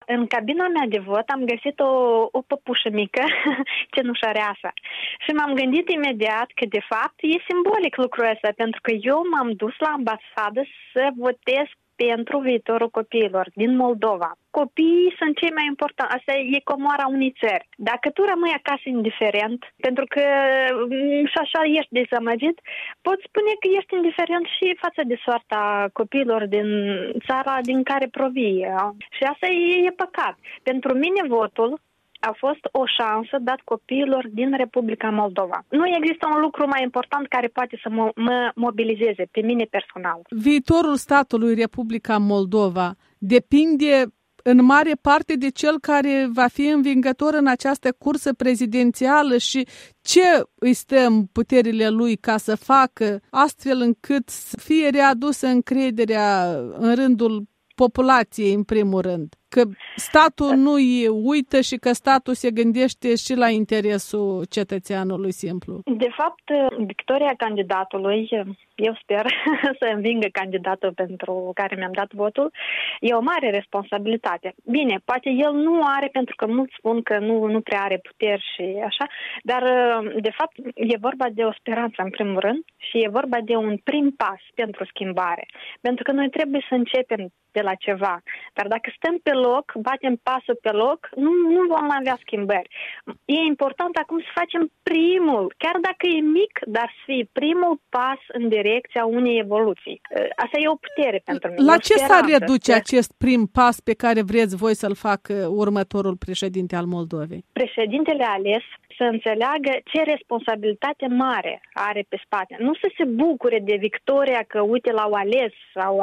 în cabina mea de vot am găsit o păpușă mică, cenușăreasă. Și m-am gândit imediat că, de fapt, e simbolic lucrul ăsta, pentru că eu m-am dus la ambasadă să votez pentru viitorul copiilor din Moldova. Copiii sunt cei mai importanti. Asta e comoara unei țări. Dacă tu rămâi acasă indiferent, pentru că și așa ești dezamăgit, poți spune că ești indiferent și față de soarta copiilor din țara din care provii. Și asta e păcat. Pentru mine votul a fost o șansă dat copiilor din Republica Moldova. Nu există un lucru mai important care poate să mă mobilizeze pe mine personal. Viitorul statului Republica Moldova depinde în mare parte de cel care va fi învingător în această cursă prezidențială și ce îi stă în puterile lui ca să facă astfel încât să fie readusă încrederea în rândul populației, în primul rând. Că statul nu îi uită și că statul se gândește și la interesul cetățeanului simplu. De fapt, victoria candidatului, eu sper să învingă candidatul pentru care mi-am dat votul, e o mare responsabilitate. Bine, poate el nu are, pentru că mulți spun că nu prea are puteri și așa, dar de fapt e vorba de o speranță în primul rând și e vorba de un prim pas pentru schimbare. Pentru că noi trebuie să începem de la ceva. Dar dacă stăm pe loc, batem pasul pe loc, nu vom avea schimbări. E important acum să facem primul, chiar dacă e mic, dar să fie primul pas în direcția unei evoluții. Asta e o putere pentru mine. La ce s-ar reduce acest prim pas pe care vreți voi să-l facă următorul președinte al Moldovei? Președintele ales să înțeleagă ce responsabilitate mare are pe spate. Nu să se bucure de victoria că, uite, l-au ales,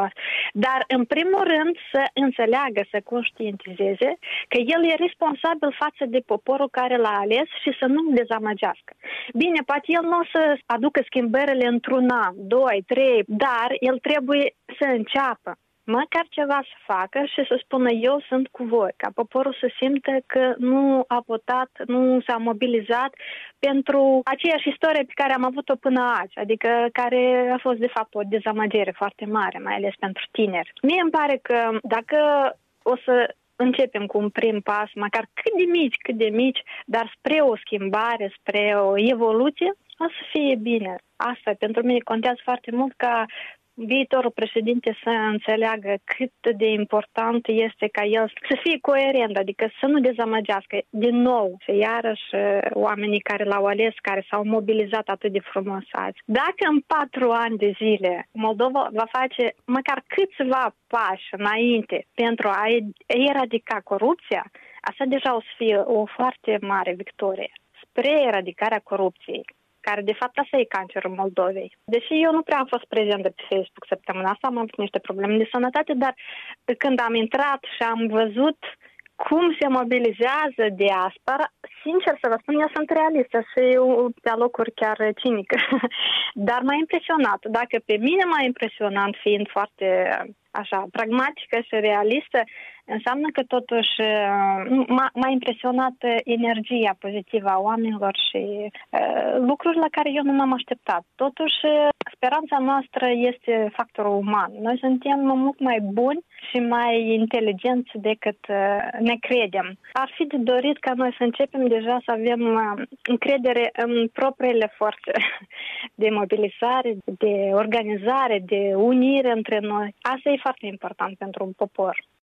dar în primul rând să înțeleagă, să conștientizeze că el e responsabil față de poporul care l-a ales și să nu-l dezamăgească. Bine, poate el nu o să aducă schimbările într-un an, 2, 3, dar el trebuie să înceapă măcar ceva să facă și să spună eu sunt cu voi, ca poporul să simtă că nu a votat, nu s-a mobilizat pentru aceeași istorie pe care am avut-o până azi, adică care a fost de fapt o dezamăgire foarte mare, mai ales pentru tineri. Mie îmi pare că dacă o să începem cu un prim pas, măcar cât de mici, dar spre o schimbare, spre o evoluție, o să fie bine. Asta pentru mine contează foarte mult ca viitorul președinte să înțeleagă cât de important este ca el să fie coerent, adică să nu dezamăgească din nou și iarăși oamenii care l-au ales, care s-au mobilizat atât de frumos azi. Dacă în 4 ani de zile Moldova va face măcar câțiva pași înainte pentru a eradica corupția, asta deja o să fie o foarte mare victorie spre eradicarea corupției, care de fapt asta e cancerul Moldovei. Deși eu nu prea am fost prezentă pe Facebook săptămâna asta, am avut niște probleme de sănătate, dar când am intrat și am văzut cum se mobilizează diaspora, sincer să vă spun, eu sunt realistă și pe locuri chiar cinică. Dar m-a impresionat. Dacă pe mine m-a impresionat fiind foarte așa pragmatică și realistă, înseamnă că totuși m-a impresionat energia pozitivă a oamenilor și lucruri la care eu nu m-am așteptat. Totuși, speranța noastră este factorul uman. Noi suntem mult mai buni și mai inteligenți decât ne credem. Ar fi de dorit ca noi să începem deja să avem încredere în propriile forțe de mobilizare, de organizare, de unire între noi. Asta e foarte important pentru un popor.